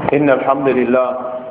إن الحمد لله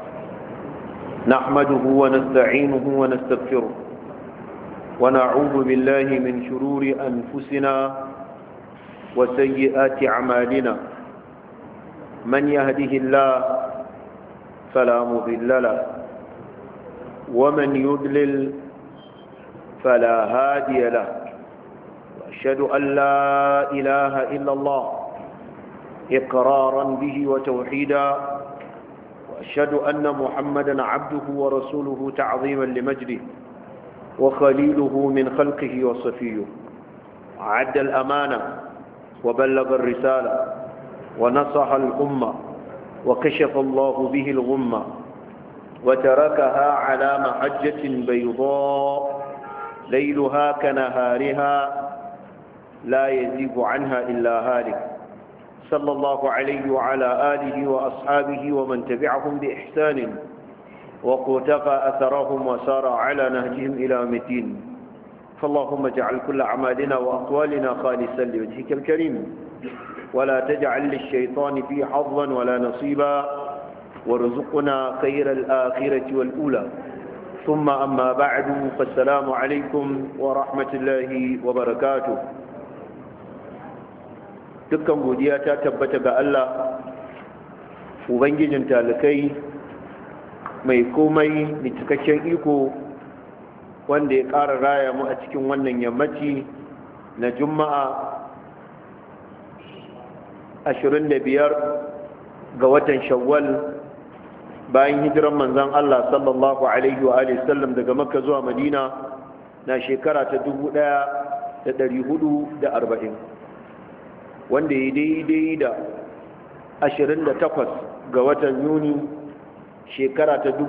نحمده ونستعينه ونستغفره ونعوذ بالله من شرور أنفسنا وسيئات أعمالنا من يهده الله فلا مضل له ومن يضلل فلا هادي له وأشهد أن لا إله إلا الله إقرارا به وتوحيدا وأشهد أن محمدا عبده ورسوله تعظيما لمجده وخليله من خلقه وصفيه عد الأمانة وبلغ الرسالة ونصح الأمة وكشف الله به الغمة وتركها على محجة بيضاء ليلها كنهارها لا يزيغ عنها إلا هالك صلى الله عليه وعلى آله وأصحابه ومن تبعهم بإحسان وقتفى أثرهم وسار على نهجهم إلى مدين فاللهم اجعل كل أعمالنا وأقوالنا خالصا لوجهك الكريم ولا تجعل للشيطان فيه حظا ولا نصيبا وارزقنا خير الآخرة والأولى ثم أما بعد فالسلام عليكم ورحمة الله وبركاته. dukkan godiya ta tabbata ga Allah ubangijin talakai mai komai mai cikakken iko wanda ya ƙara raya mu a cikin wannan yammaci na juma'a 25 ga watan shawwal bayan hijiran manzon Allah sallallahu alaihi wa alihi sallam daga makka zuwa madina na shekara ta 1440 wanda ya daidai da 28 ga watan yuni shekara ta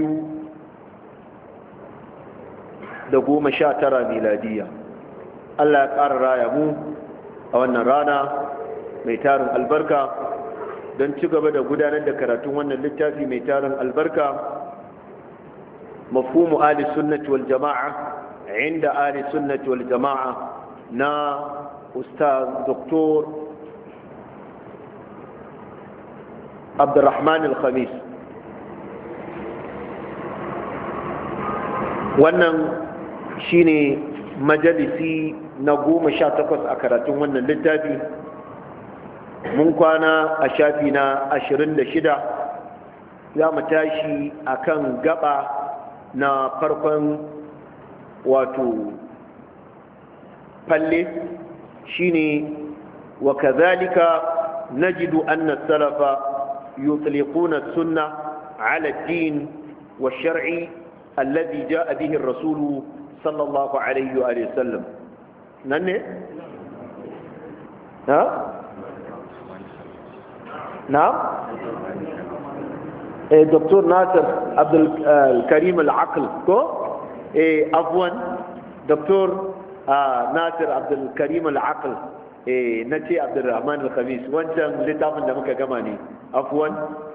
2019 miladiya. Allah ya ƙara raya mu a wannan rana mai tarin albarka don ci gaba da gudanar da karatun wannan littafi mai tarin albarka mafhumu ahli sunnati wal jama'a inda ahli sunnati wal jama'a na أستاذ دكتور عبد الرحمن الخميس. wannan shine majalisi na 18 a karatun wannan littafi. Mun kwana a shafi na 26 za mu tashi akan gaba na farkon wato falle shine wa kadhalika najidu anna as-salafa yutliquna as-sunnah 'ala ad-din wash-shar'i alladhi ja'a bihi ar-rasul sallallahu alayhi wa sallam. nanne ha na'am Dr. Nasir Abdul Karim Al-Aql ko afwan Dr. Nasir Abdul Karim Al-Aql na ce Abdul Rahman Al-Khamis wancan littafin da muka gama ne afwan.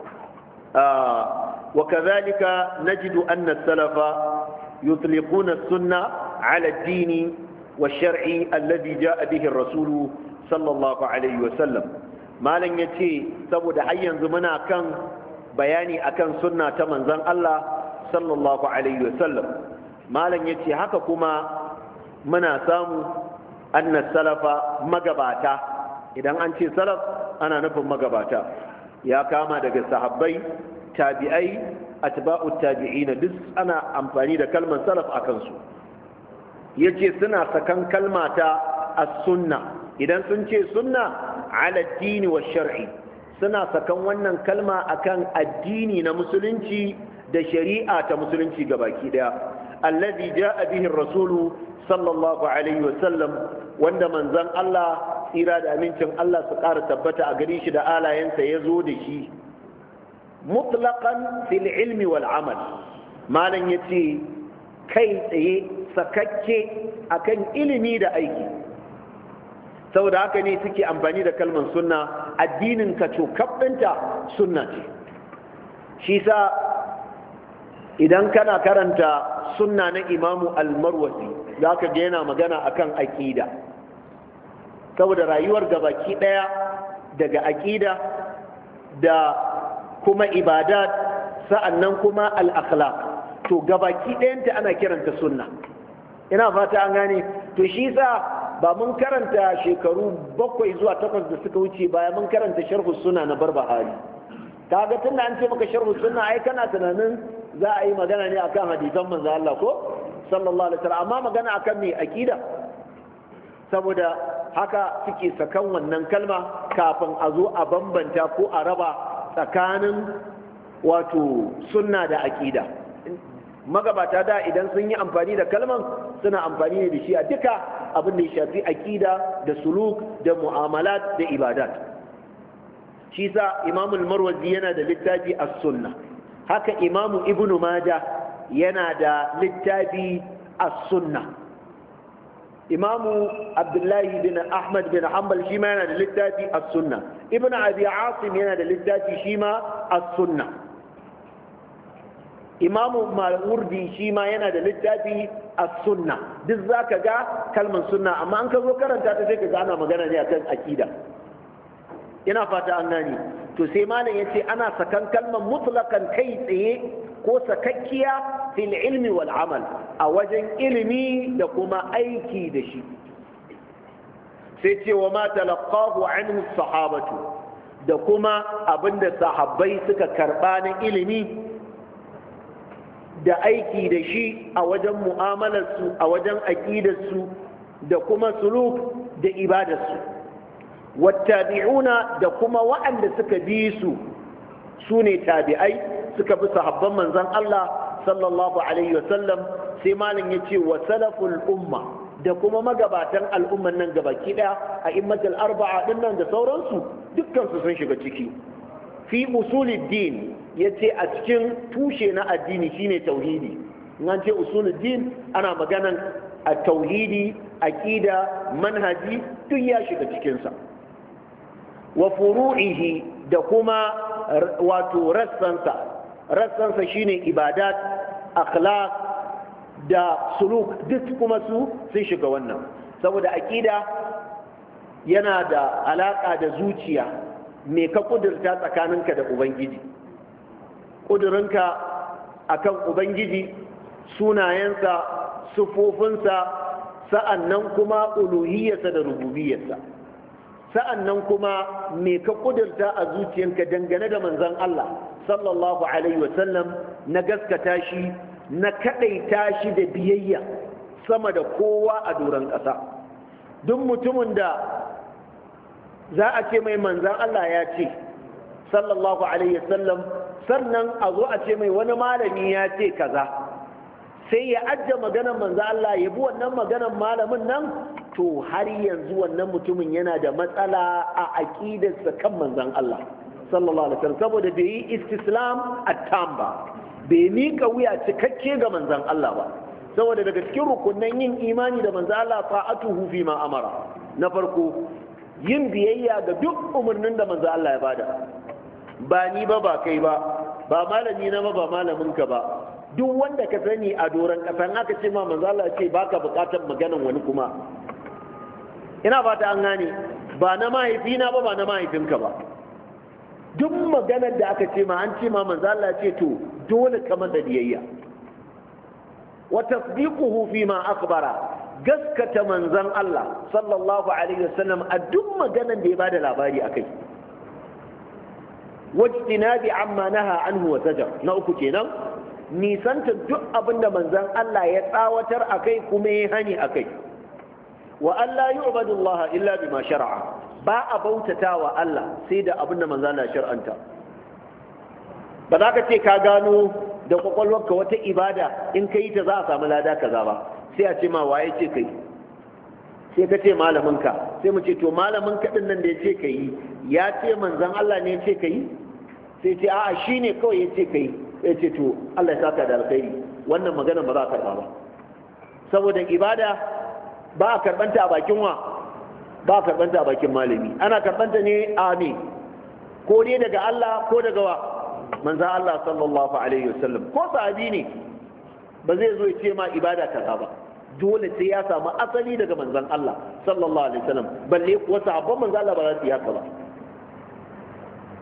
wa kadhalika najidu anna as-salafa yutliquna as-sunnah 'ala ad-din wash-shar'i alladhi ja'a bihi ar-rasul sallallahu alayhi wa sallam. malan yace saboda har yanzu muna kan bayani akan sunna ta manzon Allah sallallahu alayhi wa sallam. malan yace haka kuma muna samu annas salafa magabata. Idan an ce salaf ana nufin magabata, ya kama daga sahabbai, tabi'ai, atba'ut tabi'ina, duk ana amfani da kalmar salaf a kansu. yace suna sakan kalmata as-sunna. Idan sun ce sunna ala ad-dini wash-shar'i, suna sakan wannan kalma akan addini na musulunci da shari'a ta musulunci gabaki daya, alladhi ja'a bihi ar-rasulu sallallahu alaihi wasallam, wanda manzon Allah tsira da amincin Allah su ƙara tabbata a gare shi da alayensa ya zo da shi mutlaqan fil ilmi wal amal. malam yace kai tsaye sakakke akan ilimi da aiki. saboda haka ne suke amfani da kalmar sunna. addinin ka cokabinta sunna ce. shi sa idan kana karanta sunna na imamu al-marwazi za ka ga yana magana akan aƙida, saboda rayuwar gabaki ɗaya daga aƙida da kuma ibadat, sa'annan kuma al-akhlaq. To gabaki ɗayanta ana kiranta sunna. Ina fata an gane. To shi sa ba mun karanta shekaru 7 zuwa 8 da suka wuce baya mun karanta sharhu sunna na Barbahari. Kaga tunda an ce maka sharhu sunna ai kana tunanin za a yi magana ne akan hadisan manzo Allah ko sallallahu alaihi wasallam, amma magana akan me aqida. Saboda haka suke sakan wannan kalma kafin a zo a bambanta ko a raba tsakanin wato sunna da aqida. Magabata da idan sun yi amfani da kalman suna amfani ne da shi a duka abin da ya shafi aqida da suluk da mu'amalat da ibadat. Shi sa Imam al-Marwazi yana da littafi as-sunna, haka Imam Ibn Majah yana da littafi as-sunna. Imam Abdullahi bin Ahmad bin Hanbal shi ma yana da littafi as-sunna. Ibn Abi Asim yana da littafi shi ma as-sunna. Imamu Mawardi shi ma yana da littafi as-sunna. Duk zaka ga kalmar sunna, amma an ka zo karanta ta sai ka ga ana magana ne akan akida. Ina fata an gani. To sai malam yace ana sakan kalmar mutlaqan kai tsaye ko sakakkiya fil ilmi wal amal, a wajen ilimi da kuma aiki da shi. Sai ce wa ma talaqahu anhu sahabatu, da kuma abinda sahabbai suka karba na ilimi da aiki da shi a wajen mu'amalarsu, a wajen aƙidarsu da kuma suluk da ibadarsu. Wattabi'una, da kuma waɗanda suka bi su ne tabi'ai, suka bi sahabban manzon Allah sallallahu alaihi wasallam. Sai malam ya ce wa salaful umma, da kuma magabatan al'umman nan gabaki ɗaya a immatul arba'a ɗin nan da sauransu, dukkansu sun shiga ciki. Fi usuluddin, yace a cikin tushe na addini shine tauhidi. In an ce usuluddin ana maganan a tauhidi, aqida, manhaji, duk ya shiga cikinsa. Wa furu'ihi, da kuma wato rassansa shine ibadat, akhlaq da suluk, duk kuma su sun shiga wannan. Saboda aqida yana da alaka da zuciya, me ka kudurta tsakaninka da ubangiji, kudurinka akan ubangiji, sunayensa, sufofinsa, sa'annan kuma uluhiyarsa da rububiyarsa. Sa'annan kuma me ka kudurta a zuciyarka dangane da manzon Allah sallallahu alaihi wasallam, na gaskata shi, na kadaita shi da biyayya sama da kowa a doron ƙasa. Duk mutumin da za a ce mai manzan Allah ya ce sallallahu alaihi wasallam, sannan a zo a ce mai wani malami ya ce kaza, sai ya ajiye maganar manzan Allah ya bi wannan maganar malamin nan, to har yanzu wannan mutumin yana da matsala a aqidarsa kan manzan Allah sallallahu alaihi wasallam, saboda bai yi istislam at-tam ba, bai miƙa wuya cikakke ga manzan Allah ba. Saboda daga cikin rukunan yin imani da manzan Allah fa'atuhu fi ma amara, na farko yin biyayya ga duk umarnin da manzo Allah ya bada. Ba ni ba, ba kai ba, ba malami na ba malaminka ba, duk wanda ka sani a doron kasan aka ce ma manzo Allah ya ce baka bukatar maganan wani kuma. Ina fata an gane, ba na mahaifina ba na mahaifinka ba. Duk maganar da aka ce ma an ce ma manzo Allah ya ce to dole ka masa biyayya. Wa tasdiquhu fi ma akhbara, gaskata manzan Allah sallallahu alaihi wasallam a duk maganan da ya bada labari akai. Wajtinabi amma naha anhu wa zajar, na uku kenan, nisanta duk abinda manzan Allah ya tsawatar akai kuma ya hani akai. Wa alla yu'badu Allah illa bima shar'a, ba a bautata wa Allah sai da abinda manzan Allah shar'anta. Ba za ka ce ka gano da kwakwalwarka wata ibada in ka yi ta za a samu lada kaza ba, sai a ce ma waye ce kai, sai ka ce malaminka, sai mu ce to malaminka din nan da ya ce ka yi ya ce manzan Allah ne ya ce ka yi, sai ce a'a shi ne kawai ya ce ka yi, ya ce to Allah ya saka da alkhairi, wannan magana ba za a karba ba. Saboda ibada ba a karbanta a bakin wa, ba a karbanta a bakin malami, ana karbanta ne a ne ko ne daga Allah ko daga wa manzan Allah sallallahu alaihi wasallam, ko sahabi ne ba zai zo ya ce ma ibada kaza ba, dole sai ya samu asali daga manzon Allah sallallahu alaihi wasallam, balle kuwa sahabban manzon Allah ba za su yi haka ba.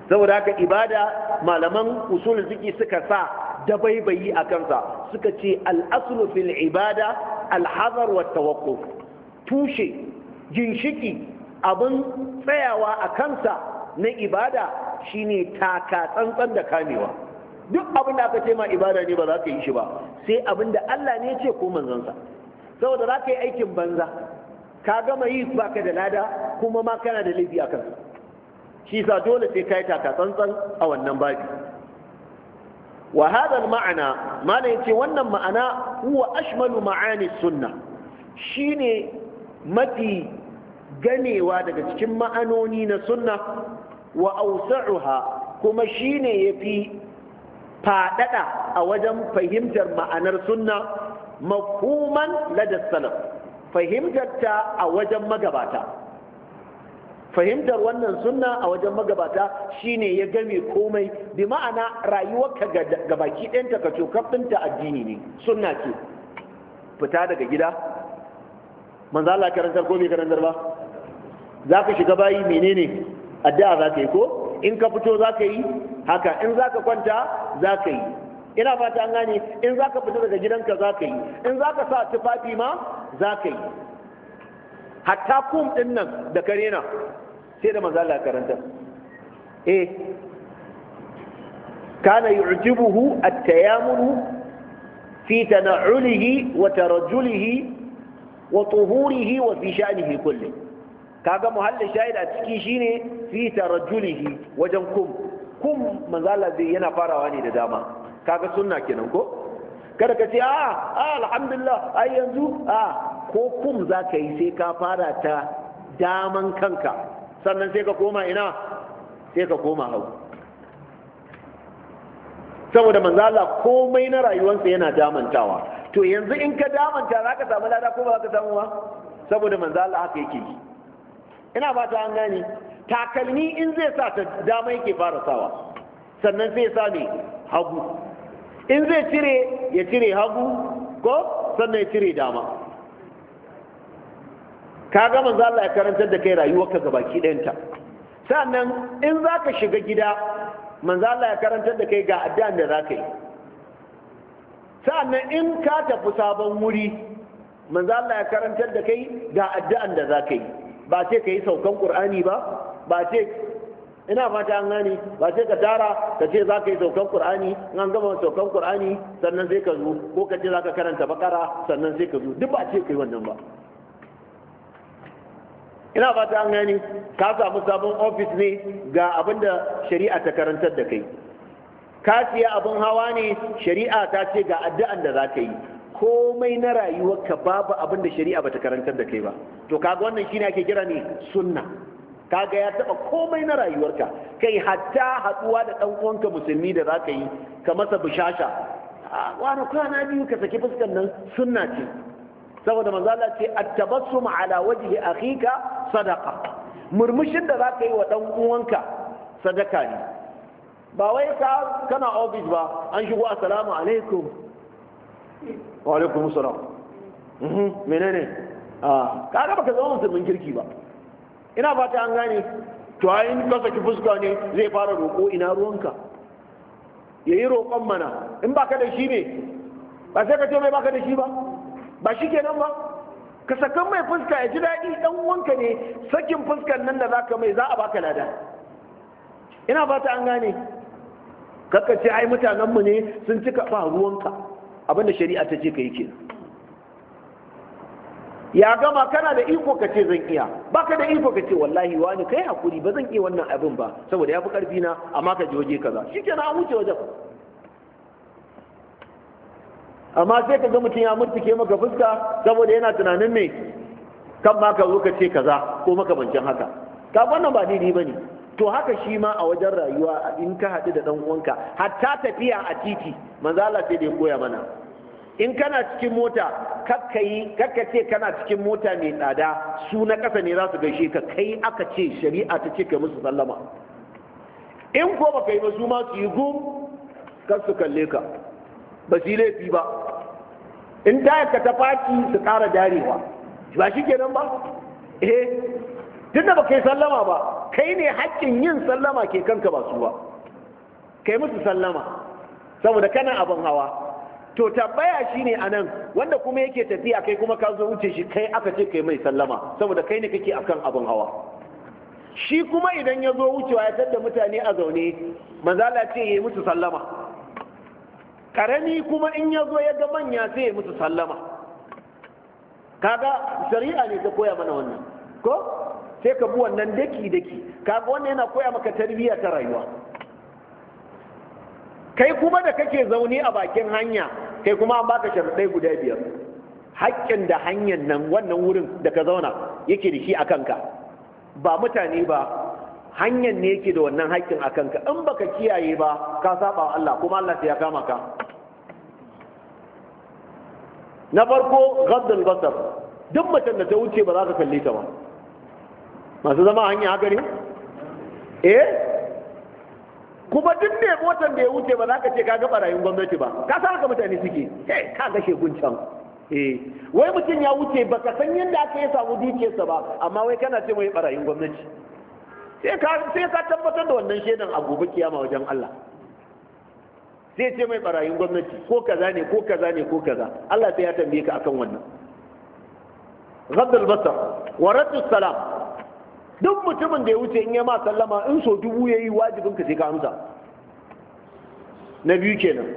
saboda haka ibada malaman usul fiqi suka sa dabaibayi a kansa, suka ce al-aslu fil ibada al-hazar wa tawaqquf. Tushe ginshiki abin tsayawa a kansa na ibada shine taka tsantsan da kamewa. Duk abin da aka ce ma ibada ne ba za ka yi shi ba sai abin da Allah ne ce ko manzansa. Saboda za ka yi aikin banza ka gama yi baka da lada kuma ma kana da laifi a kansa, shi sa dole sai ka yi taka tsantsan a wannan babi. wa hadha ma'ana mana yace wannan ma'ana huwa ashmalu ma'ani sunna, shine mafi ganewa daga cikin ma'anoni na sunna, wa awsa'uha kuma shine yafi fadada a wajen fahimtar ma'anar sunna mafhuman lada salaf, fahimtar ta a wajen magabata. Fahimtar wannan sunna a wajen magabata shine ya game komai, bi ma'ana rayuwarka ga baki ɗinta ka cokaf ɗinta addini ne, sunna ce. Fita daga gida manzo Allah karantar ko bai karantar ba? Za ka shiga bayi menene addu'a za ka yi ko? In ka fito za ka yi haka, in za ka kwanta za ka yi, ina fata an gane, in za ka fita daga gidanka za ka yi, in za ka sa tufafi ma za ka yi, hatta kum ɗin nan da kare na sai da manzo Allah karanta. Kana yu'jibuhu at-tayammunu fi tana'ulihi wa tarajjulihi wa tuhurihi wa fi sha'nihi kulli. Kaga muhallin shahid a ciki shine fi tarajjulihi, wajen kum manzo Allah zai yana farawa ne da dama. Kaga sunna kenan ko? Kada ka ce alhamdulillah ai yanzu ko kum za ka yi sai ka fara ta daman kanka, sannan sai ka koma ina, sai ka koma hau. Saboda manzo Allah komai na rayuwarsa yana damantawa. To yanzu in ka damanta za ka samu lada ko ba za ka samu ba? Saboda manzo Allah haka yake yi. Ina fata an gane. Takalmi in zai sa ta dama yake fara sawa, sannan sai ya sa ne hagu. In zai cire ya cire hagu ko sannan ya cire dama. Ka ga manzo Allah ya karantar da kai rayuwarka gabaki ɗayanta. Sannan in za ka shiga gida manzo Allah ya karantar da kai ga addu'an da za ka yi. Sannan in ka tafi sabon wuri manzo Allah ya karantar da kai ga addu'an da za ka yi. Ba sai ka yi saukan Qur'ani ba sai ina fata an gane, ba sai ka tara ka ce za ka yi saukan Qur'ani, in an gama saukan Qur'ani sannan sai ka zo, ko ka ce za ka karanta bakara sannan sai ka zo, duk ba ce ka yi wannan ba. Ina fata an gane, ka samu sabon ofis ne ga abin da shari'a ta karantar da kai, ka siya abin hawa ne shari'a ta ce ga addu'an da za ka yi. Komai na rayuwarka babu abin da shari'a bata karantar da kai ba. To kaga wannan shine ake kira ne sunna. Kaga ya taba komai na rayuwarka, kai hatta haduwa da dan uwanka musulmi da zaka yi ka masa bishasha, wani kwana biyu ka saki fuskan nan sunna ce. Saboda manzo Allah ce at-tabassum ala wajhi akhika sadaqa, murmushin da zaka yi wa dan uwanka sadaka ne. Ba wai kana office ba an shigo assalamu alaikum wa alaikum salam menene kaga baka zama musulmin kirki ba. Ina fata an gane. To ayin ka saki fuska ne zai fara roƙo, ina ruwanka, yayi roƙon mana, in baka da shi ne ba sai ka ce mai baka da shi ba shi kenan ba, ka sakan mai fuska ya ji daɗi, dan uwanka ne, sakin fuskan nan da zaka mai za a baka lada. Ina fata an gane. Kakka ce ai mutanenmu ne sun cika ba ruwanka, abinda shari'a ta ce ka yi kenan. Ya gama kana da iko ka ce zan iya, baka da iko ka ce wallahi wani kai hakuri ba zan iya wannan abin ba saboda ya fi karfi na, amma ka je waje kaza, shikenan an wuce wajen. Amma sai ka ga mutum ya murtuke maka fuska saboda yana tunanin me kan ma ka zo ka ce kaza ko makamancin haka, ka wannan ba daidai bane. To haka shi ma a wajen rayuwa in ka haɗu da ɗan uwanka, hatta tafiya a titi manzo Allah sai da ya koya mana. In kana cikin mota kakka ce kana cikin mota mai tsada, su na ƙasa ne za su gaishe ka, kai aka ce shari'a ta ce kai musu sallama. In ko baka yi ba su ma su yi gum kar su kalle ka, ba su yi laifi ba. In tayarka ta faci su ƙara darewa, ba shi kenan ba. tunda ba kai sallama ba, kai ne haƙƙin yin sallama ke kanka ba su ba, kai musu sallama saboda kana abin hawa. To tambaya shine anan, wanda kuma yake tafiya kai kuma ka zo wuce shi, kai aka ce kai mai sallama saboda kai ne kake akan abin hawa. Shi kuma idan ya zo wucewa ya tada mutane a zaune, manzala ce ya yi musu sallama. Karami kuma in ya zo ya ga manya sai ya musu sallama. Kaga shari'a ne ta koya mana wannan ko sai ka bi wannan daki kaga wannan yana koya maka tarbiyya ta rayuwa. Kai kuma da kake zaune a bakin hanya, kai kuma an baka sharuɗai guda 5, haƙƙin da hanyar nan wannan wurin da ka zauna yake da shi a kanka, ba mutane ba, hanyar ne yake da wannan haƙƙin a kanka. In baka kiyaye ba ka saba wa Allah, kuma Allah sai ya kama ka. Na farko ghaddul basar, duk mutum da ta wuce ba za ka kalle ta ba. Masu zama hanya haka ne? Kuma duk ne motar da ya wuce ba za ka ce ka ga barayin gwamnati ba, ka san haka mutane suke, ka ga shegun can. Wai mutum ya wuce ba ka san yadda aka yi samu dukiyarsa ba, amma wai kana ce mai barayin gwamnati. Sai ka tabbatar da wannan shaidan a gobe kiyama wajen Allah. Sai ce mai barayin gwamnati ko kaza ne ko kaza ne ko kaza, Allah sai ya tambaye ka akan wannan. Ghaddul basar wa raddus salam, duk mutumin da ya wuce in ya ma sallama in so 1000 yayi, wajibin ka sai ka amsa. Na biyu kenan.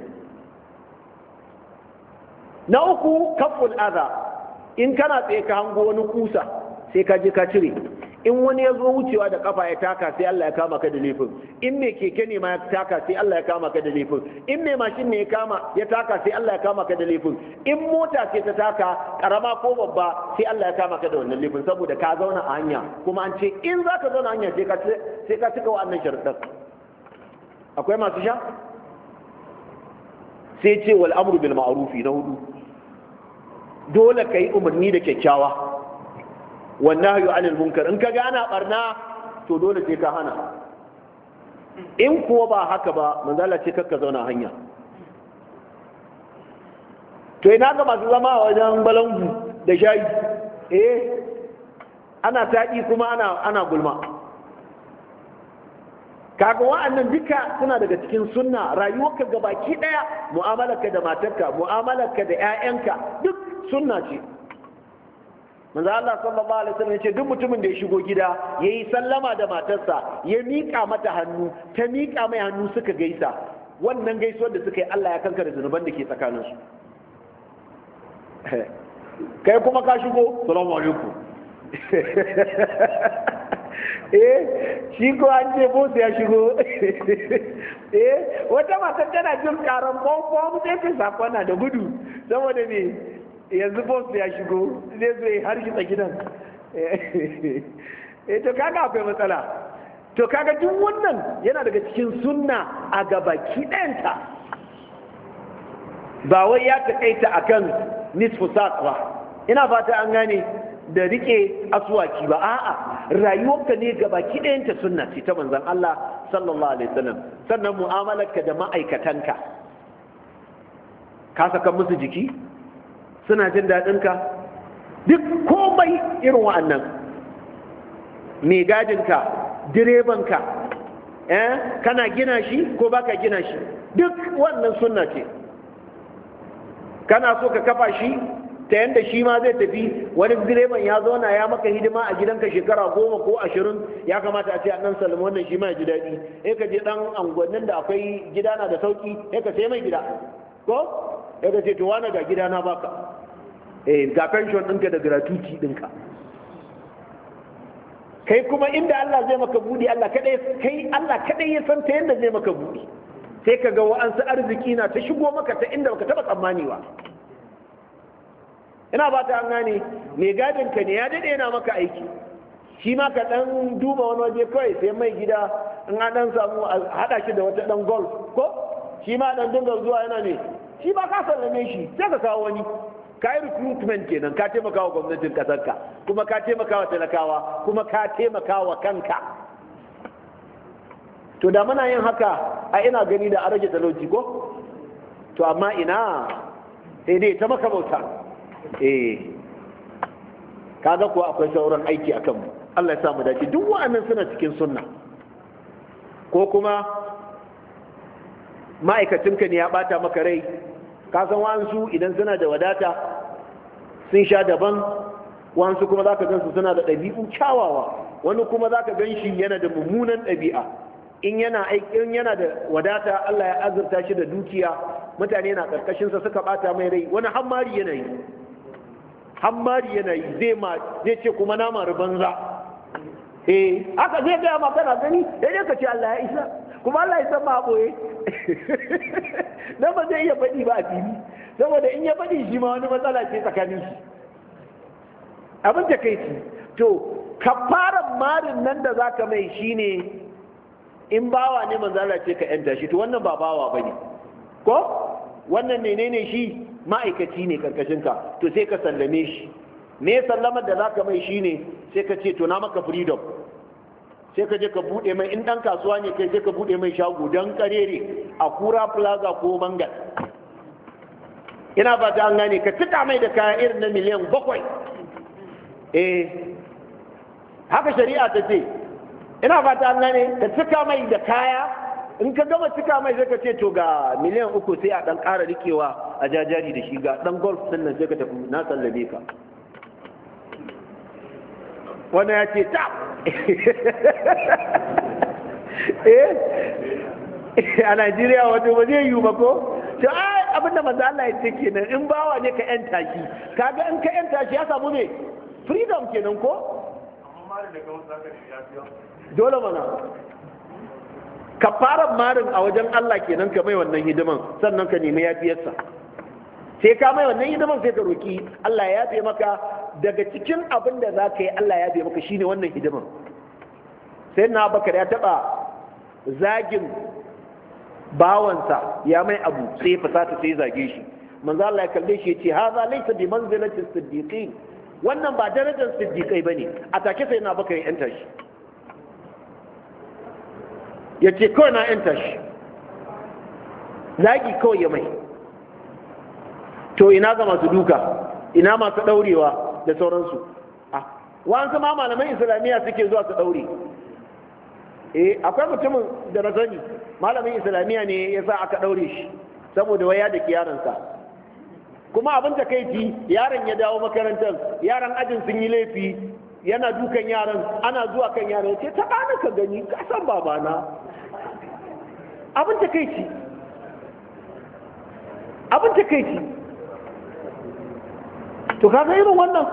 Na uku kaful adha, in kana tsaye ka hango wani kusa sai ka je ka cire. In wani ya zo wucewa da kafa ya taka sai Allah ya kama ka da laifin. In mai keke ne ma ya taka sai Allah ya kama ka da laifin. In mai mashin ne ya taka sai Allah ya kama ka da laifin. In mota ce ta taka karama ko babba sai Allah ya kama ka da wannan laifin, saboda ka zauna a hanya, kuma an ce in za ka zauna a hanya sai ka cika wa'annan sharuɗan. Akwai masu sha? Sai ce wal amru bil ma'rufi na 4, dole ka yi umarni da kyakkyawa. Wannan anil munkar, in ka gana barna to dole sai ka hana. In kuwa ba haka ba, manzala ce kakka zauna hanya. To ina ga masu zama a wajen balangu da shayi, ana taɗi kuma ana gulma. Kaga wa'annan duka suna daga cikin sunna. Rayuwarka gabaki ɗaya, mu'amalarka da matarka, mu'amalarka da 'ya'yanka, duk sunna ce. Manzo Allah sallallahu alaihi wasallam yace duk mutumin da ya shigo gida yayi sallama da matarsa, ya miƙa mata hannu, ta miƙa mai hannu, suka gaisa, wannan gaisuwar da suka yi Allah ya kankare zunuban da ke tsakanin su. Kai kuma ka shigo, assalamu alaikum. Shi ko an ce boss ya shigo. Wata matar tana jin karan bom sai ta sakona da gudu, saboda me yanzu boss ya shigo zai zo ya hargitsa gidan. To kaga akwai matsala. To kaga duk wannan yana daga cikin sunna a gabaki ɗayanta, ba wai ya taƙaita akan nisfu saq ba. Ina fata an gane, da rike aswaki ba, a'a, rayuwarka ne gabaki ɗayanta sunna ce ta manzon Allah sallallahu alaihi wasallam. Sannan mu'amalarka da ma'aikatanka, ka saka musu jiki, suna jin daɗinka, duk komai irin wa'annan. Mai gadinka, direbanka, kana gina shi ko baka gina shi, duk wannan sunna ce. Kana so ka kafa shi ta yanda shi ma zai tafi, wani direban ya zauna ya maka hidima a gidanka shekara 10 ko 20, ya kamata a ce a ɗan salama wannan shi ma ya ji daɗi. Sai ka je ɗan anguwannin da akwai gida na da sauƙi, sai ka sai mai gida ko sai ka ce to wani ga gida na baka, ga pension ɗinka da gratuity ɗinka. Kai kuma inda Allah zai maka buɗi, Allah kaɗai ya san ta yadda zai maka buɗi. Sai ka ga wa'ansu arziki na ta shigo maka ta inda baka taɓa tsammani ba. Ina ba ta an gane, mai gadinka ne ya daɗe yana maka aiki, shi ma ka ɗan duba wani waje kawai sai mai gida, in an ɗan samu a haɗa shi da wata ɗan golf ko shi ma ɗan dinga zuwa yana ne, shi ba ka sallame shi sai ka kawo wani. Ka yi recruitment kenan, ka taimaka wa gwamnatin ƙasarka, kuma ka taimaka wa talakawa, kuma ka taimaka wa kanka. To da muna yin haka a ina gani da a rage talauci ko? To amma ina sai dai ta maka bauta. Kaga kuwa akwai sauran aiki a kanmu. Allah ya sa mu dace. Duk wa'annan suna cikin sunna. Ko kuma ma'aikacinka ne ya bata maka rai, ka san wa'ansu idan suna da wadata sun sha daban, wa'ansu kuma zaka gansu suna da ɗabi'u kyawawa, wani kuma zaka gan shi yana da mummunan ɗabi'a. In yana da wadata, Allah ya azurta shi da dukiya, mutane na karkashinsa suka bata mai rai, wani hammari yana yi zai ce kuma na mari banza. Haka zai gaya ma kana gani, dai ka ce Allah ya isa, kuma Allah ya san ma boye. Dan ba zai iya faɗi ba a fili, saboda in ya faɗi shi ma wani matsala ce tsakanin shi. Abin da kai ci, to kafaran marin nan da zaka mai shine in bawa ne manzo Allah ce ka yanta shi, to wannan ba bawa bane. Ko wannan menene shi, ma'aikaci ne karkashinka, to sai ka sallame shi. Me sallamar da zaka mai shine sai ka ce to na maka freedom, sai ka je ka bude mai, in dan kasuwa ne kai sai ka bude mai shago dan karere a Kura Plaza ko Mangal. Ina ba ta an gane, ka cika mai da kaya irin na miliyan 7. Haka shari'a ta ce. Ina ba ta an gane, ka cika mai da kaya, in ka gama cika mai sai ka ce to ga miliyan 3 sai a dan ƙara rikewa a jajari da shi, ga dan golf sannan sai ka tafi, na sallame ka. Wannan ya ce ta a Najeriya wato ba zai yiwu ba ko? To abinda manzo Allah ya ce kenan, in bawa ne ka yanta shi, kaga in ka yanta shi ya samu ne freedom kenan ko? Dole mana kafaran marin a wajen Allah kenan, ka mai wannan hidiman sannan ka nemi yafiyarsa. Sai ka mai wannan hidiman sai ka roki Allah ya yafe maka. Daga cikin abin da za ka yi Allah ya yafe maka shine wannan hidiman. Sai na Bakar ya taba zagin bawansa, ya mai abu sai fasata sai zage shi. Manzo Allah ya kalle shi ya ce haza laysa bi manzilati siddiqin, wannan ba darajar siddiqai bane. A take sai na Bakar ya yanta shi, ya ce kawai na yanta shi, zagi kawai ya mai. To ina ga masu duka, ina masu daurewa da sauransu. Wa'ansu ma malaman islamiyya suke zuwa su daure. Akwai mutumin da na sani malamin islamiyya ne ya sa aka daure shi saboda waya da yaransa. Kuma abin da kai ji, yaron ya dawo makarantar, yaran ajin sun yi laifi, yana dukan yaran, ana zuwa kan yaran ya ce ta ɗana ka gani, ka san babana. Abin da kai ci, abin da kai ci. To kaga irin wannan,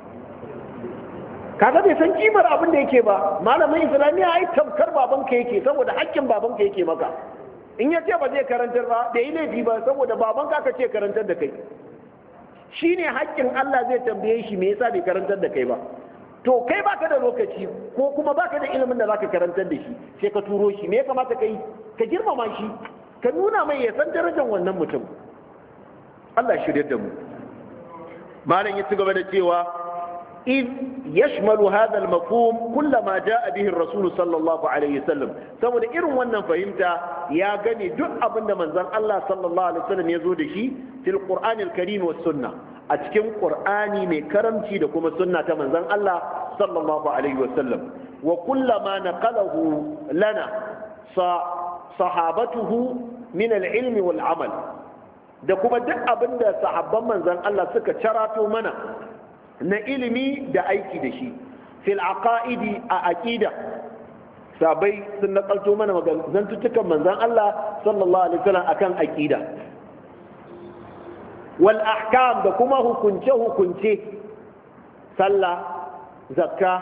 kaga bai san kimar abin da yake ba. Malamin islamiyya ai tamkar babanka yake, saboda hakkin babanka yake maka. In ya ce ba zai karantar ba, da yi laifi ba, saboda babanka aka ce karantar da kai. Shi ne hakkin Allah zai tambaye shi me yasa bai karantar da kai ba. To kai baka da lokaci ko kuma baka da ilimin da zaka karantar da shi, sai ka turo shi. Me ya kamata ka yi? Ka girmama shi, ka nuna mai ya san darajar wannan mutum. Allah shirye da mu. Malam ya ci gaba da cewa إذ يشمل هذا المفهوم كل ما جاء به الرسول صلى الله عليه وسلم. saboda irin wannan fahimta ya gani duk abin da manzon Allah sallallahu alaihi wasallam ya zo da shi fil Qur'anil Karim was sunna, a cikin Qur'ani mai karamci da kuma sunna ta manzon Allah sallallahu alaihi wasallam. Wa kullama naqalahu lana sahabatuhu min al-ilmi wal amal, da kuma duk abin da sahabban manzon Allah suka carato mana na ilimi da aiki da shi. Fil aqaidi, a aqida, sabai sun nakalto mana zantuttukan manzon Allah sallallahu alaihi wasallam akan aqida. Wal ahkam, da kuma hukunce hukunce, sallah, zakka,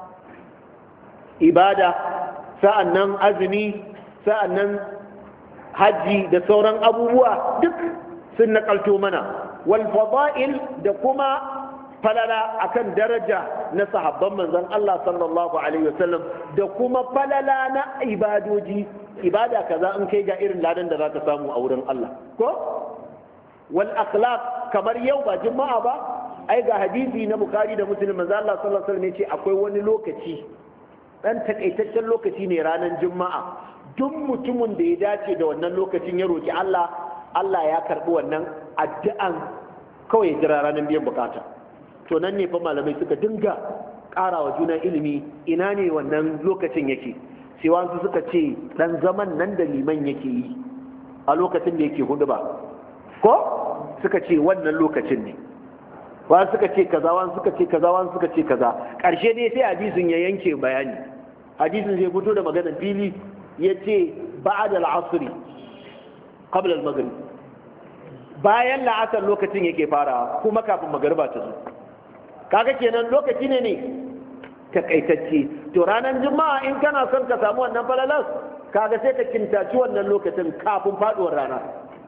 ibada, sa'annan azumi, sa'annan haji da sauran abubuwa duk sun nakalto mana. Wal fada'il, da kuma falala akan daraja na sahabban manzon Allah sallallahu alaihi wasallam, da kuma falala na ibadoji, ibada kaza in kai ga irin ladan da zaka samu a wurin Allah ko. Wal akhlaq, kamar yau ba juma'a ba, ai ga hadisi na Bukhari da Muslim, manzon Allah sallallahu alaihi wasallam ya ce akwai wani lokaci, dan takaitaccen lokaci ne ranar juma'a, duk mutumin da ya dace da wannan lokacin ya roki Allah, Allah ya karbi wannan addu'an, kawai ya jira ranar biyan bukata. To nan ne fa malamai suka dinga ƙara wa juna ilimi ina ne wannan lokacin yake. Sai wasu suka ce dan zaman nan da liman yake yi a lokacin da yake hudu ba ko suka ce wannan lokacin ne, wasu suka ce kaza, wasu suka ce kaza, wasu suka ce kaza. Ƙarshe dai sai hadisin ya yanke bayani, hadisin zai fito da maganar fili ya ce ba'da al-asri qabla al-maghrib, bayan la'asar lokacin yake farawa kuma kafin magariba ta zo. Kaga kenan lokaci ne takaitacce. To ranar juma'a in kana son ka samu wannan falalas, kaga sai ka kintaci wannan lokacin kafin faduwar rana.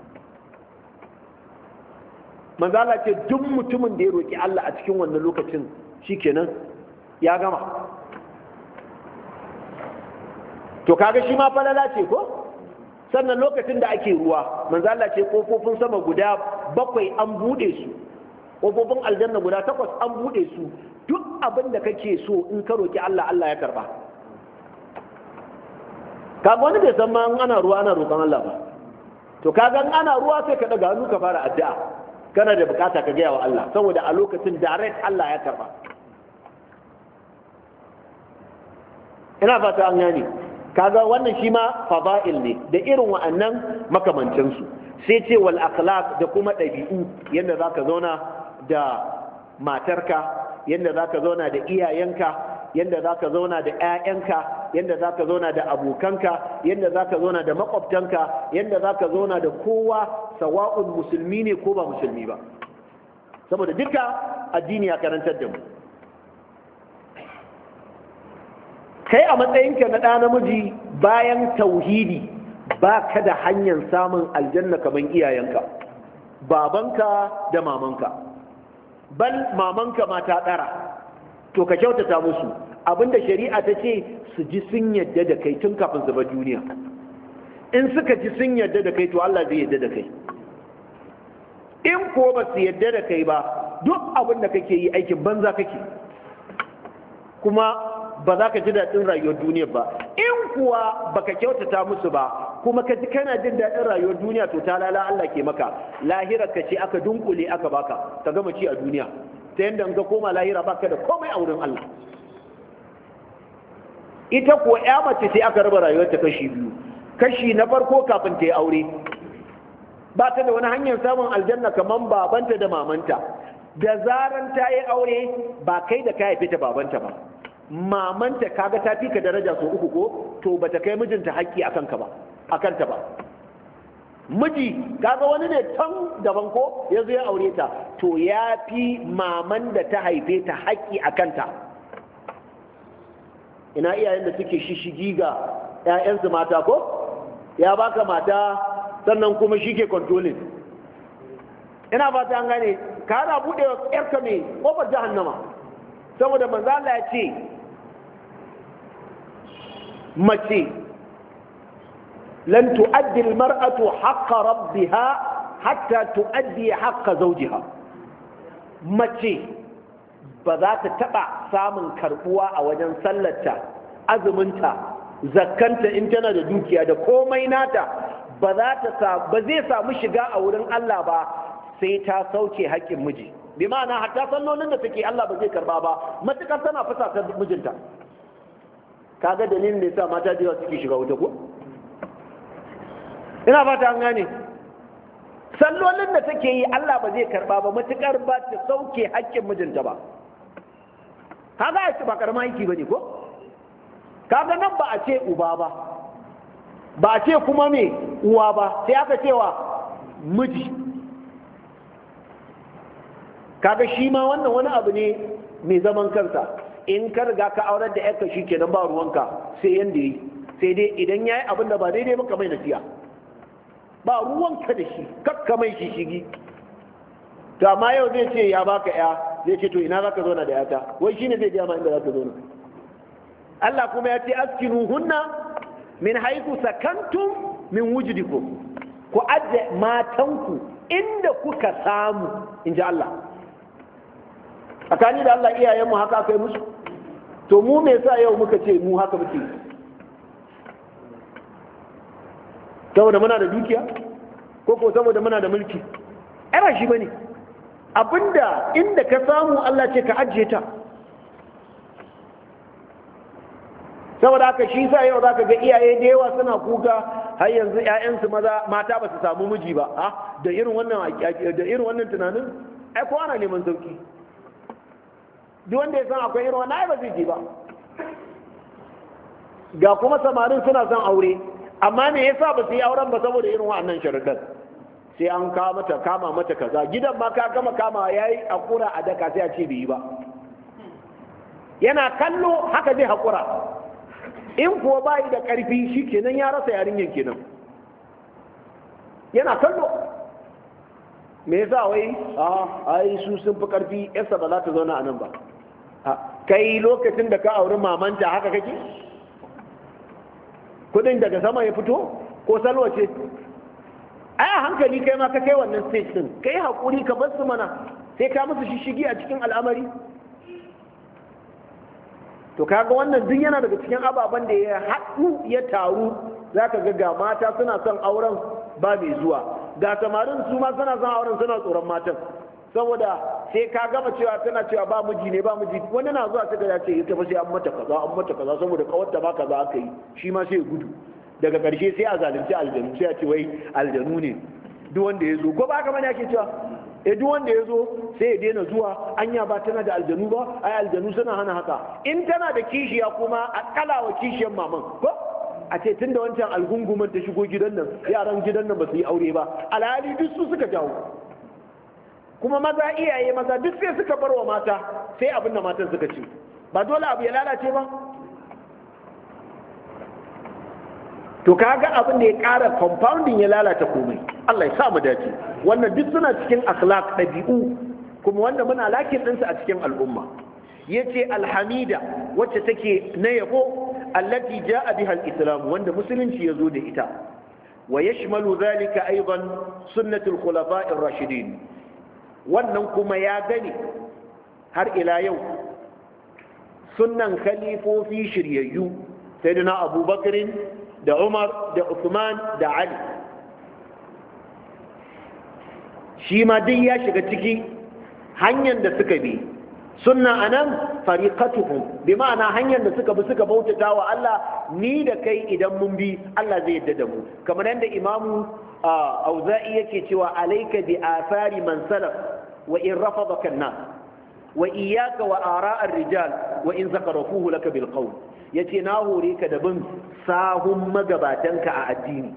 Manzo Allah ce duk mutumin da ya roki Allah a cikin wannan lokacin shikenan ya gama. To kaga shi ma falala ce ko? Sannan lokacin da ake ruwa, manzo Allah ce kofofin sama guda 7 an bude su, kofofin aljanna guda 8 an bude su. Duk abin da kake so in ka roki Allah, Allah ya karba. Kaga wani bai san ma ana ruwa ana roƙon Allah ba. To kaga in ana ruwa sai ka daga hannu ka fara addu'a, kana da bukata ka gaya wa Allah, saboda a lokacin direct Allah ya karba. Ina fata an gane. Kaga wannan shi ma fada'il ne da irin wa'annan makamancinsu. Sai ce wal akhlaq da kuma ɗabi'u, yadda zaka zauna da matarka, yadda zaka zauna da iyayenka, yadda zaka zauna da ƴaƴanka, yadda zaka zauna da abokanka, yadda zaka zauna da makwabtanka, yadda zaka zauna da kowa, sawa'un musulmi ne ko ba musulmi ba, saboda duka addini ya karantar da mu. Kai a matsayinka na ɗa namiji, bayan tauhidi ba ka da hanyar samun aljanna kamar iyayenka, babanka da mamanka. Bal mamanka ma ta ɗara, to ka kyautata musu. Abinda shari'a ta ce su ji sun yadda da kai tun kafin su bar duniya. In suka ji sun yadda da kai, to Allah zai yadda da kai. In ko ba su yadda da kai ba, duk abin da kake yi aikin banza kake, kuma ba za ka ji daɗin rayuwar duniya ba. In kuwa baka kyautata musu ba, kuma ka ji kana jin daɗin rayuwar duniya, to ta lala Allah ke maka. Lahirar ka ce aka dunkule aka baka, ka gama ci a duniya, ta yadda in ka koma lahira baka da komai a wurin Allah. Ita kuwa ya mace sai aka raba rayuwarta kashi biyu. Kashi na farko kafin ta yi aure, ba ta da wani hanyar samun aljanna kamar babanta da mamanta. Da zaran ta yi aure, ba kai da ka haife ta babanta ba, mamanta kaga ta fi ka daraja so 3 ko, to bata kai mijinta haƙƙi akan ta ba. Miji kaga wani ne tan daban ko ya zo ya aure ta, to ya fi maman da ta haife ta haƙƙi akan ta. Ina iyayen da suke shishigi ga ƴaƴansu mata ko, ya baka mata sannan kuma shi ke controlling. Ina fata an gane, ka na buɗe wa ƴarka mai ƙofar jahannama, saboda manzo Allah ya ce mace lan tu'addi al-mar'atu haqqa rabbiha hatta tu'addi haqqa zawjiha. Mace ba za ta taba samun karbuwa a wajen sallarta, azuminta, zakkanta in tana da dukiya da komai nata, ba zai samu shiga a wurin Allah ba sai ta sauke haƙƙin miji. Bi ma'ana hatta sallolin da take Allah ba zai karba ba matukar tana fusata mijinta. Kaga dalilin da yasa mata da yawa suke shiga wuta ko? Ina fata an gane. Sallolin da take yi Allah ba zai karba ba matukar ba ta sauke haƙƙin mijinta ba. Kaga ai ba karama aiki bane ko? Kaga nan ba a ce uba ba, ba a ce kuma me uwa ba, sai aka cewa miji. Kaga shi ma wannan wani abu ne mai zaman kansa. In ka riga ka aurar da yarka shi kenan ba ruwanka sai yanda yi, sai dai idan yayi abin da ba daidai ba ka mai nasiya, ba ruwanka da shi, kakka mai shi shigi. To amma yau zai ce ya baka ya, zai ce to ina zaka zauna da yata, wai shine zai ga ma inda zaka zauna. Allah kuma ya ce askinu hunna min haythu sakantum min wujdikum, ku adda matanku inda kuka samu, inji Allah. Tsakani da Allah iyayenmu haka aka yi musu, to mu me yasa yau muka ce mu haka muke? Saboda muna da dukiya ko saboda muna da mulki? Ba shi bane. Abinda inda ka samu Allah ce ka ajiye ta, saboda haka shi sa yau zaka ga iyaye da yawa suna kuka har yanzu ƴaƴansu mata ba su samu miji ba da irin wannan tunanin ai ko ana neman sauki duk wanda ya san akwai irin wannan ai ba zai ji ba ga kuma samarin suna son aure amma me yasa ba su yi auren ba saboda irin wannan sharuɗan sai an kama mata kaza gidan ma ka gama kama yayi hakura a daka sai a ce bai yi ba yana kallo haka zai hakura in kuwa bayi da ƙarfi shi kenan ya rasa yarinyar kenan yana kallo me yasa wai ai su sun fi ƙarfi yarsa ba za ta zauna a nan ba kai lokacin da ka auri mamanta haka kake kudin daga sama ya fito ko salwa ce ai a hankali kai ma ka kai wannan stage din kai hakuri ka bar su mana sai ka musu shishigi a cikin al'amari to kaga wannan duk yana daga cikin ababen da ya haɗu ya taru zaka ga mata suna son auren ba mai zuwa ga samarin su ma suna son auren suna tsoron matan saboda sai ka gama cewa tana cewa ba miji ne ba miji wani na zuwa sai ya ce ita fa sai an mata kaza saboda kawarta ba kaza aka yi shi ma sai gudu daga ƙarshe sai a zalunci aljanu sai a ce wai aljanu ne duk wanda ya zo ko ba ka bane ake cewa duk wanda ya zo sai ya daina zuwa anya ba tana da aljanu ba ai aljanu suna hana haka in tana da kishiya kuma a kalawa kishiyan maman ko a ce tunda wancan algunguman ta shigo gidan nan yaran gidan nan ba su yi aure ba alhali duk su suka jawo kuma maza iyaye maza duk sai suka bar wa mata sai abin da matan suka ce ba dole abu ya lalace ba to kaga abin da ya ƙara compounding ya lalata komai Allah ya sa mu dace wannan duk suna cikin akhlaq dabi'u kuma wanda muna lakin ɗinsa a cikin al'umma yace alhamida wacce take na yabo allati jaa biha al-islam wanda musulunci yazo da ita wa yashmalu dhalika aidan sunnatul khulafa'i ar-rashidin wannan kuma ya gani har ila yau sunnan khalifofi shiryayyu sayyidina abubakar da umar da usman da ali shi ma duk ya shiga ciki hanyar da suka bi sunna anan fariqatuhum bi ma'ana hanyar da suka bi suka bautata wa Allah ni da kai idan mun bi Allah zai yadda da mu kamar yadda imamu auza'i yake cewa alayka bi athari man salaf wa in rafadaka an-nas wa iyyaka wa ara' ar-rijal wa in zakarafuhu laka bil qawl yace na hore ka da bin sahun magabatanka a addini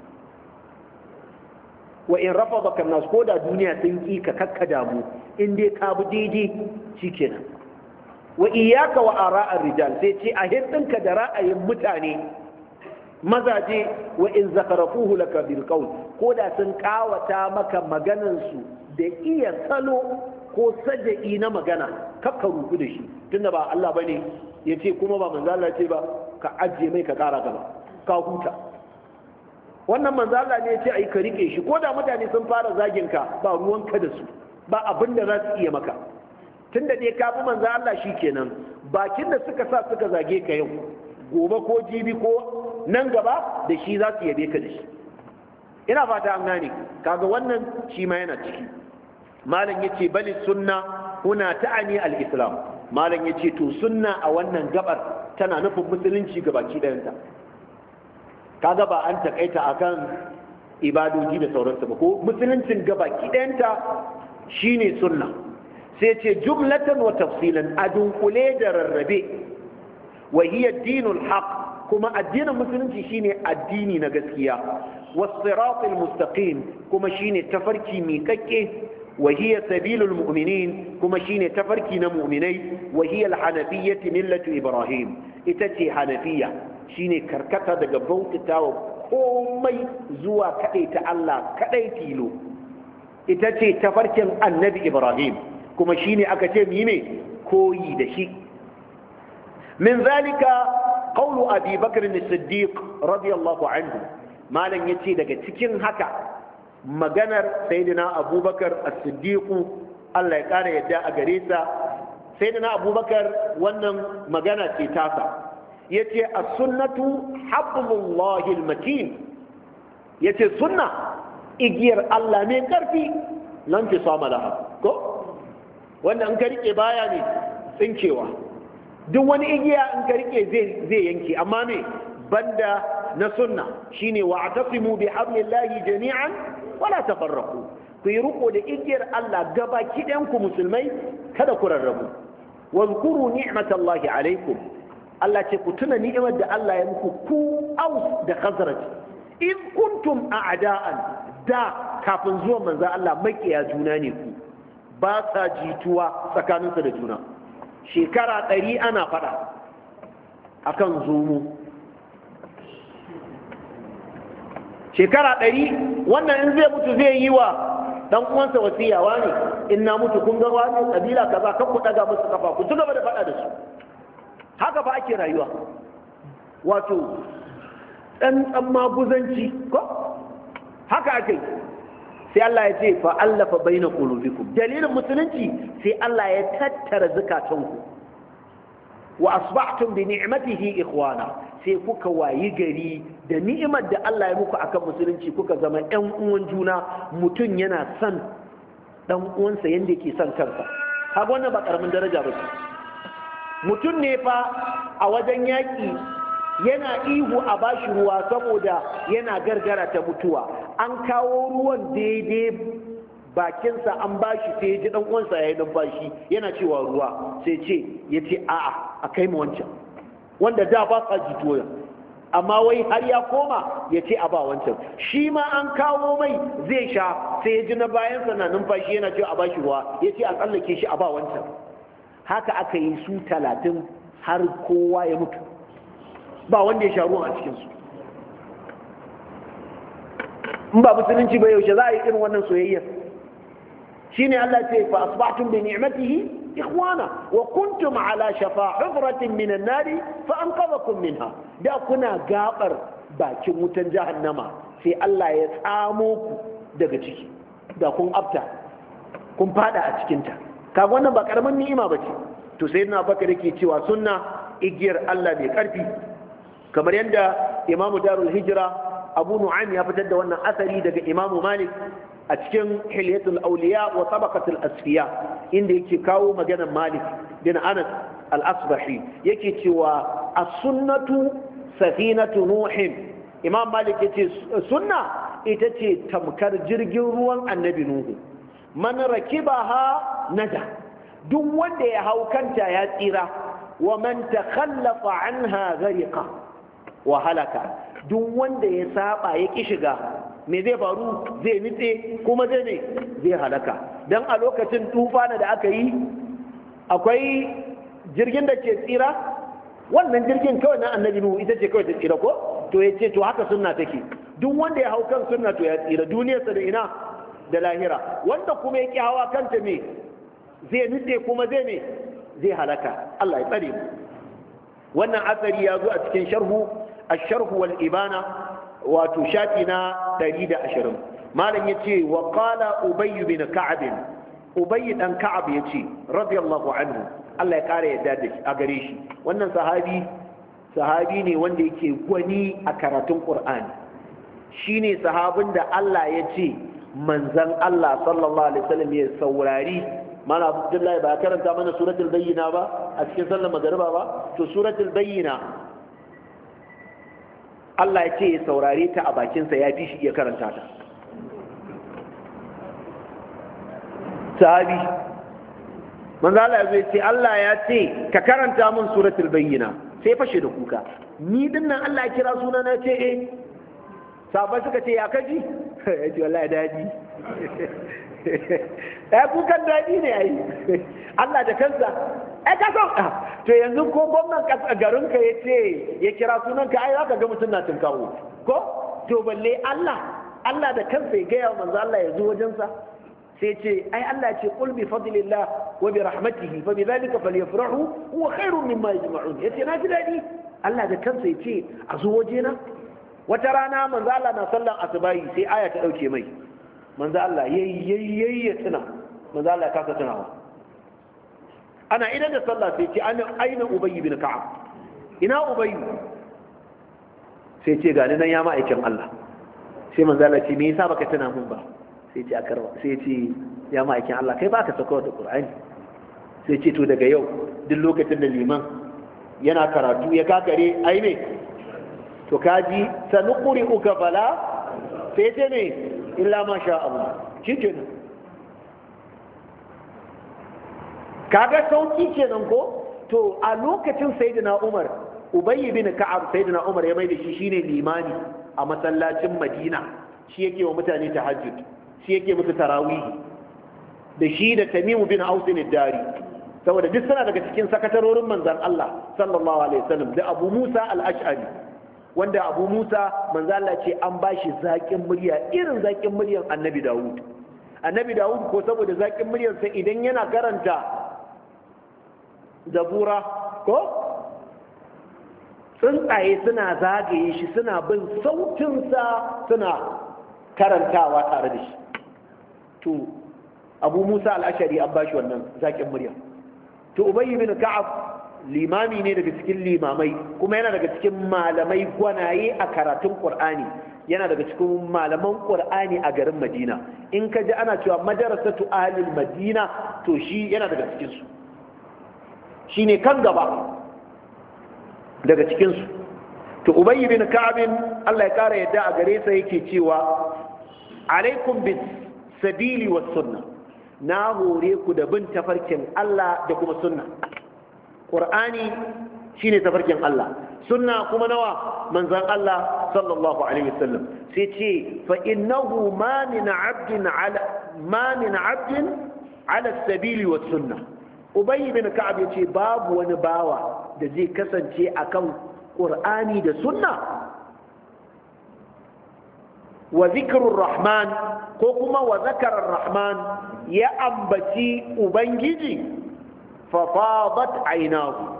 wa in rafadaka an-nas ko da duniya sun ki ka kakkada mu in dai ka bi daidai shikenan wa iyyaka wa ara' ar-rijal sai ce a hiddinka da ra'ayin mutane mazaje wa in zakarafuhu laka bil qawl ko da sun kawata maka maganan su da iya salo ko saja'i na magana kakka rubu da shi tunda ba Allah bane yace kuma ba manzo Allah ce ba ka ajiye mai ka kara gaba ka huta wannan manzo Allah ne yace ai ka rike shi ko da mutane sun fara zagin ka ba ruwanka da su ba abin da za su iya maka tunda dai ka bi manzo Allah shikenan bakin da suka sa suka zage ka yau gobe ko jibi ko nan gaba da shi za su yabe ka da shi ina fata an gane kaga wannan shi ma yana ciki malam yace bali sunna huna ta'ani al-islam malam yace to sunna a wannan gabar tana nufin musulunci gabaki dayanta kaga ba an takaita akan ibadoji da sauransu ba ko musuluncin gabaki dayanta shine sunna sai ce jumlatan wa tafsilan adunkule da rarrabe wa hiya dinul haqq kuma addinin musulunci shine addini na gaskiya was-siratal mustaqim kuma shine tafarki miƙaƙƙe وهي سبيل المؤمنين كما شين تفركي مؤمني وهي الحنفية ملة إبراهيم إتتي حنفية شين كركتا دقبوت تاو كومي زوا كأي تألا كأي تيلو إتتي تفركي النبي إبراهيم كما شين أكتم يمي كوي دشي من ذلك قول أبي بكر الصديق رضي الله عنه ما لن يتي دقا تكين هكا maganar sayyidina abubakar as-siddiqu Allah ya kare yadda a gare sa sayyidina abubakar wannan magana ce tasa yace as-sunnatu hablullahi al-matin yace sunna igiyar Allah ne karfi lan fi sama laha ko wanda an ka rike baya ne tsinkewa duk wani igiya in ka rike zai yanke, amma me banda na sunna shine wa'tasimu bihablillahi jami'an wala tafarraqu, ku yi riko da igiyar Allah gabaki ɗayan ku musulmai, kada ku rarrabu. wazkuru ni'matallahi alaikum, Allah ce ku tuna ni'imar da Allah ya muku ku Aus da Khazraj, in kuntum a'da'an, da kafin zuwan manzo Allah makiya juna ne ku, ba sa jituwa tsakaninsu da juna. shekara 100 ana fada akan zomo, shekara 100. wannan in zai mutu zai yi wa dan uwansa wasiyawa ne, in na mutu kun ga wani kabila kaza kan ku daga musu kafa, ku ci gaba da fada da su. haka ba ake rayuwa, wato dan maguzanci ko haka ake. sai Allah ya ce fa allafa baina qulubikum, dalilin musulunci sai Allah ya tattara zakatanku, wa asbahtum bi ni'matihi ikhwana, sai kuka wayi gari da ni'imar da Allah ya muku akan musulunci kuka zama ƴan uwan juna, mutum yana son dan uwansa yanda yake son kansa. kaga wannan ba karamin daraja ba ce. mutum ne fa a wajen yaƙi yana ihu a bashi ruwa saboda yana gargara ta mutuwa, an kawo ruwan daidai bakinsa an bashi, sai ji dan uwansa yayi numfashi yana cewa ruwa, sai ce yace a'a a kai mu wancan wanda da ba sa jituwa, amma wai har ya koma yace a ba wancan. shi ma an kawo mai zai sha, sai ya ji na bayansa na numfashi yana cewa a bashi ruwa, yace a tsallake shi a ba wancan. haka aka yi su 30 har kowa ya mutu, ba wanda ya sha ruwan a cikinsu. in ba musulunci ba yaushe za a yi irin wannan soyayyar? shine Allah ce fa asbahtum bi ni'matihi ikhwana wa kuntum ala shafa hufratin min an-nar fa anqadhakum minha, da kuna gabar bakin wutan jahannama sai Allah ya tsamo ku daga ciki, da kun afta kun fada a cikin ta. kaga wannan ba karamin ni'ima bace. to sayyidina Abubakar yake cewa sunna igiyar Allah mai karfi, kamar yadda imamu darul hijira Abu Nu'aym ya fitar da wannan asari daga imamu Malik a cikin hilyatul auliya wa tabaqatul asfiya, inda yake kawo maganar Malik bin Anas al-Asbahi yake cewa as-sunnatu safinatu nuhin. Imam Malik yace sunna ita ce tamkar jirgin ruwan annabi Nuhu, man rakibaha naja, duk wanda ya hau kanta ya tsira, wa man takhallafa anha ghariqa wa halaka, duk wanda ya saba ya ki shiga, me zai faru? zai nitse kuma zai halaka. dan a lokacin tufana da aka yi akwai jirgin da ke tsira, wannan jirgin kawai na annabi Nuhu ita ce kawai ta tsira ko? to yace to haka sunna take, duk wanda ya hau kan sunna to ya tsira duniyarsa da ina da lahira, wanda kuma ya ki hawa kanta me zai nitse kuma zai halaka. Allah ya tsare mu. wannan asari ya zo a cikin sharhu wal ibana, wato shafi na 120. malam yace wa qala ubay bin ka'ab, ubay dan ka'ab yace radiyallahu anhu, Allah ya kare yadda da a gare shi. wannan sahabi ne wanda yake gwani a karatun Qur'ani, shine sahabin da Allah ya ce manzon Allah sallallahu alaihi wasallam ya saurari. mana Abdullahi ba karanta mana suratul bayyina ba a cikin sallar magariba ba? to suratul bayyina Allah ya ce ya saurare ta a bakinsa, ya fi shi iya karanta ta. sahabi manzo Allah ya ce Allah ya ce ka karanta min suratul bayyina, sai fashe da kuka. ni dinnan Allah ya kira suna na ce sahabbai suka ce ya kaji? ya ce wallahi daji. kukan daɗi ne ai. Allah da kansa ka san to yanzu ko gwamnan garinka ya ce ya kira sunanka, ai zaka ga mutum na tunkawo ko? to balle Allah da kansa ya gaya manzo Allah ya zo wajensa, sai ce ai Allah ce qul bi fadlillah wa bi rahmatihi fa bi dhalika falyafrahu huwa khairun mimma yajma'un. yace na ji daɗi, Allah da kansa ya ce a zo wajena. wata rana manzo Allah na sallan asubahi sai aya ta dauke mai, manzo Allah yayi ya tuna, manzo Allah ya kasa tunawa. ana idan da sallah sai ce aina Ubay bin Ka'ab, ina Ubay? sai ce gani nan ya ma'aikin Allah. sai manzo Allah ce me yasa baka tuna mun ba? sai ce akarwa, sai ce ya ma'aikin Allah kai baka sako da Qur'ani. sai ce to daga yau duk lokacin da liman yana karatu ya kakare ai me to kaji sanuquri uka fala sai ce ne illa ma sha Allah shikenan kaga sauki kenan ko to a lokacin sayyidina Umar Ubayy bin Ka'ab sayyidina Umar ya mai da shi shine limani a masallacin Madina shi yake wa mutane tahajjud shi yake musu tarawih da shi da Tamim bin Aus ad-Dari saboda duk suna daga cikin sakatarorin manzon Allah sallallahu alaihi wasallam da Abu Musa al-Ash'ari wanda Abu Musa manzon Allah ce an bashi zakin murya irin zakin muryar Annabi Dawud ko saboda zakin muryarsa idan yana karanta zabura ko tsuntsaye suna zagaye shi suna bin sautinsa suna karantawa tare da shi to Abu Musa al-Ashari an bashi wannan zakin murya to Ubayy bin Ka'ab limami ne daga cikin limamai kuma yana daga cikin malamai gwanaye a karatun Qur'ani yana daga cikin malaman Qur'ani a garin Madina in ka ji ana cewa madrasatu ahlil Madina to shi yana daga cikin su shine kan gaba daga cikin su to Ubayy bin Ka'ab Allah ya kara yadda a gare sa yake cewa alaikum bis sabili was sunnah na hore ku da bin tafarkin Allah da kuma sunna Qur'ani shine tafarkin Allah sunna kuma nawa manzon Allah sallallahu alaihi wasallam sai ce fa innahu ma min 'abdin ala sabili was sunna Ubay bin Ka'ab yace babu wani bawa da zai kasance akan Qur'ani da sunna wa zikrur rahman ko kuma wa zakarar rahman ya ambaci ubangiji fa fadat aynahu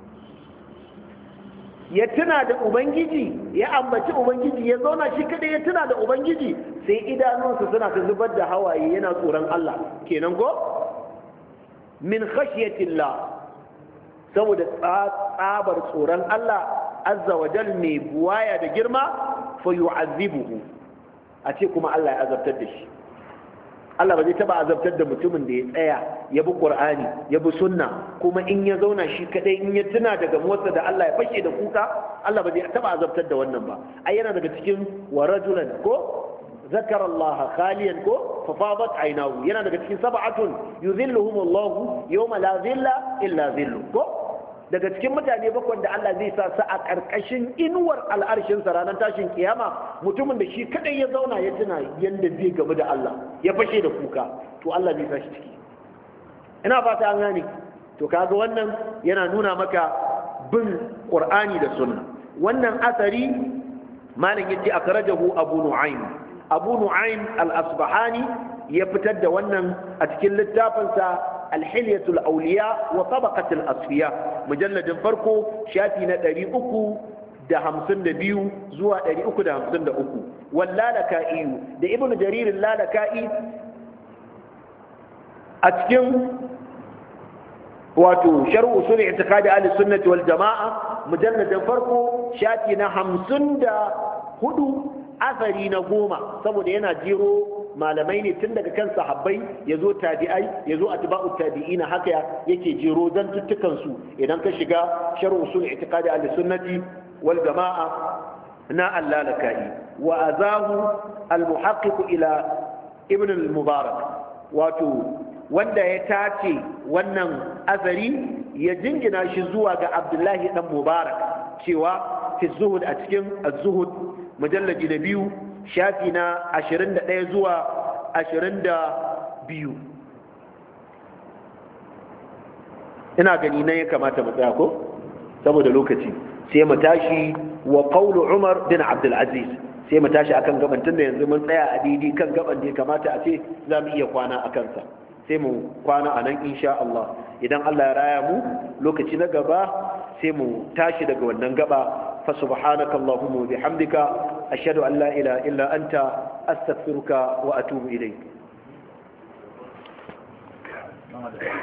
ya tuna da ubangiji ya ambaci ubangiji ya zauna shi kada ya tuna da ubangiji sai idanunsa suna ta zubar da hawaye yana tsoron Allah kenan ko min khashyatillah saboda tsabar tsoron Allah azza wa jal mai buwaya da girma fa yu'azzibuhu a ce kuma Allah ya azabtar da shi Allah ba zai taba azabtar da mutumin da ya tsaya ya bi Qur'ani ya bi sunna kuma in ya zauna shi kadai in ya tuna daga motsa da Allah ya fashe da kuka Allah ba zai taba azabtar da wannan ba ai yana daga cikin wa rajulan ko zakara Allah khaliyan ko fa fadat aynahu yana daga cikin sab'atun yuzilluhum Allah yawma la zilla illa zillu ko daga cikin mutane bakwai da Allah zai sa su a ƙarƙashin inuwar al'arshinsa ranar tashin kiyama mutumin da shi kadai ya zauna ya tuna yadda zai gamu da Allah ya fashe da kuka to Allah zai sa shi ciki ina fata an gane to kaga wannan yana nuna maka bin Qur'ani da sunna wannan asari malam yace akhrajahu Abu Nu'aym al-Asbahani ya fitar da wannan a cikin littafinsa الحلية الأولياء وطبقة الأصفياء مجلد فرقو شافي ندري أكو ده همسن دبيو زوا دري أكو ده همسن ده أكو واللالكائي ده ابن جرير اللالكائي أتكم واتو شرع أصول اعتقاد أهل السنة والجماعة مجلد فرقو شافي همسن ده هدو أثري نقوما سبو دينا جيرو malamai ne tun daga kan sahabbai ya zo tabi'ai ya zo atba'u tabi'ina haka yake jero dan tuttukan su idan ka shiga sharh usul i'tiqadi al-sunnati wal jama'a na al-lalakai wa azahu al-muhaqqiq ila ibn al-mubarak wato wanda ya tace wannan azari ya jingina shi zuwa ga abdullahi dan mubarak cewa fi zuhud a cikin az-zuhud mujalladi na 2 shafi na 21 zuwa 22 ina gani nan ya kamata mu tsaya ko saboda lokaci sai mu tashi wa qawlu Umar bin Abdul Aziz sai mu tashi akan gaban tunda yanzu mun tsaya a didi kan gaban da ya kamata a ce za mu iya kwana a kansa sai mu kwana a nan insha Allah idan Allah ya raya mu lokaci na gaba sai mu tashi daga wannan gaba fa subhanaka allahumma wa bihamdika ashhadu an la ilaha illa anta astaghfiruka wa atubu ilayk